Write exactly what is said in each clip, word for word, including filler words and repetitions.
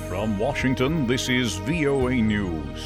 From Washington, this is V O A News.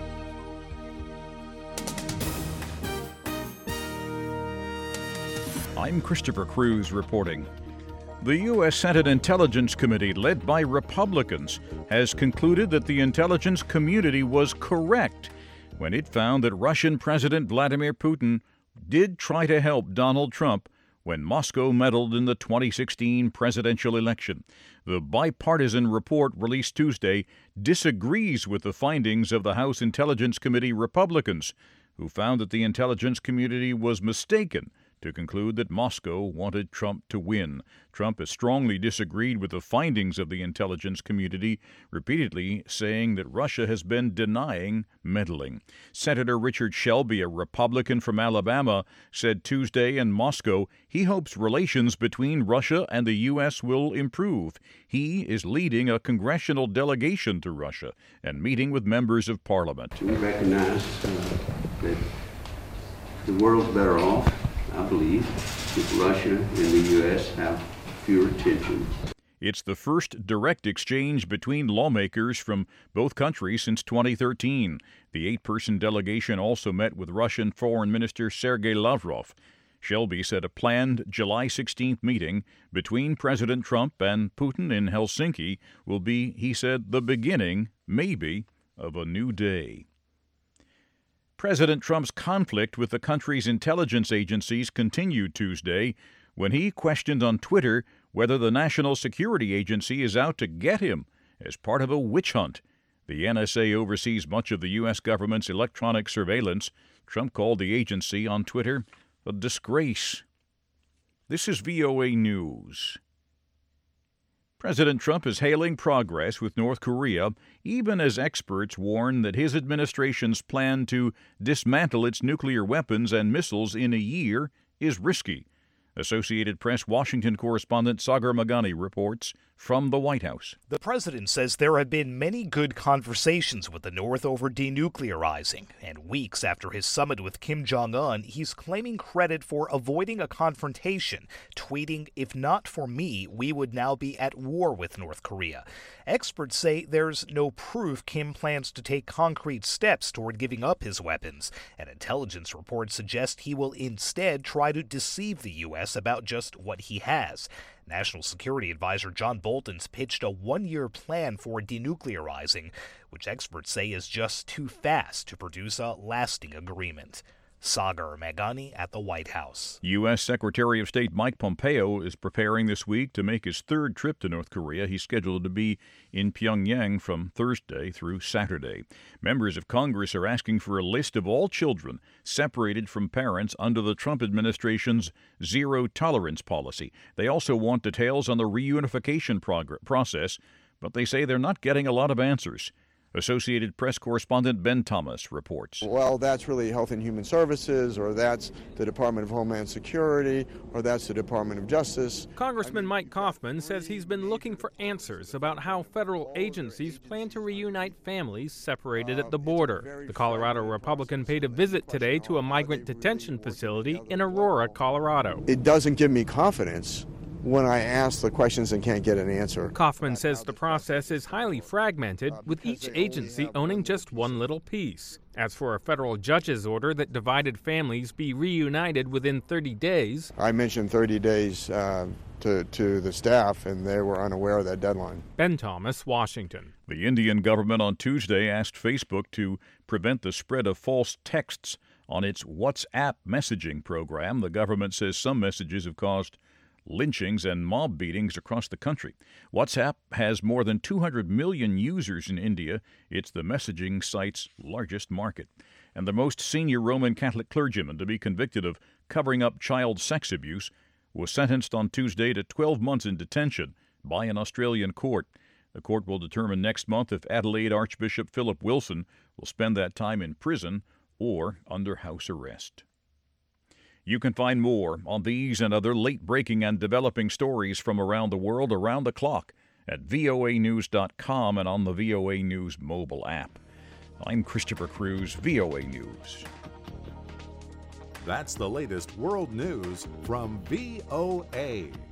I'm Christopher Cruz reporting. The U S Senate Intelligence Committee, led by Republicans, has concluded that the intelligence community was correct when it found that Russian President Vladimir Putin did try to help Donald Trump when Moscow meddled in the twenty sixteen presidential election. The bipartisan report released Tuesday disagrees with the findings of the House Intelligence Committee Republicans, who found that the intelligence community was mistaken to conclude that Moscow wanted Trump to win. Trump has strongly disagreed with the findings of the intelligence community, repeatedly saying that Russia has been denying meddling. Senator Richard Shelby, a Republican from Alabama, said Tuesday in Moscow he hopes relations between Russia and the U S will improve. He is leading a congressional delegation to Russia and meeting with members of parliament. We recognize uh, that the world's better off, I believe, if Russia and the U S have fewer tensions. It's the first direct exchange between lawmakers from both countries since twenty thirteen. The eight-person delegation also met with Russian Foreign Minister Sergei Lavrov. Shelby said a planned July sixteenth meeting between President Trump and Putin in Helsinki will be, he said, the beginning, maybe, of a new day. President Trump's conflict with the country's intelligence agencies continued Tuesday when he questioned on Twitter whether the National Security Agency is out to get him as part of a witch hunt. The N S A oversees much of the U S government's electronic surveillance. Trump called the agency on Twitter a disgrace. This is V O A News. President Trump is hailing progress with North Korea, even as experts warn that his administration's plan to dismantle its nuclear weapons and missiles in a year is risky. Associated Press Washington correspondent Sagar Meghani reports from the White House. The president says there have been many good conversations with the North over denuclearizing, and weeks after his summit with Kim Jong-un, he's claiming credit for avoiding a confrontation, tweeting, "If not for me, we would now be at war with North Korea." Experts say there's no proof Kim plans to take concrete steps toward giving up his weapons, and intelligence reports suggest he will instead try to deceive the U S about just what he has. National Security Advisor John Bolton's pitched a one-year plan for denuclearizing, which experts say is just too fast to produce a lasting agreement. Sagar Meghani at the White House. U S. Secretary of State Mike Pompeo is preparing this week to make his third trip to North Korea. He's scheduled to be in Pyongyang from Thursday through Saturday. Members of Congress are asking for a list of all children separated from parents under the Trump administration's zero-tolerance policy. They also want details on the reunification prog- process, but they say they're not getting a lot of answers. Associated Press correspondent Ben Thomas reports. Well, that's really Health and Human Services, or that's the Department of Homeland Security, or that's the Department of Justice. Congressman Mike Kaufman says he's been looking for answers about how federal agencies plan to reunite families separated at the border. The Colorado Republican paid a visit today to a migrant detention facility in Aurora, Colorado. It doesn't give me confidence when I ask the questions and can't get an answer. Kaufman says the process is highly fragmented, with each agency owning just one little piece. As for a federal judge's order that divided families be reunited within thirty days. I mentioned thirty days uh, to, to the staff, and they were unaware of that deadline. Ben Thomas, Washington. The Indian government on Tuesday asked Facebook to prevent the spread of false texts on its WhatsApp messaging program. The government says some messages have caused lynchings and mob beatings across the country. WhatsApp has more than two hundred million users in India. It's the messaging site's largest market. And the most senior Roman Catholic clergyman to be convicted of covering up child sex abuse was sentenced on Tuesday to twelve months in detention by an Australian court. The court will determine next month if Adelaide Archbishop Philip Wilson will spend that time in prison or under house arrest. You can find more on these and other late-breaking and developing stories from around the world around the clock at V O A news dot com and on the V O A News mobile app. I'm Christopher Cruz, V O A News. That's the latest world news from V O A.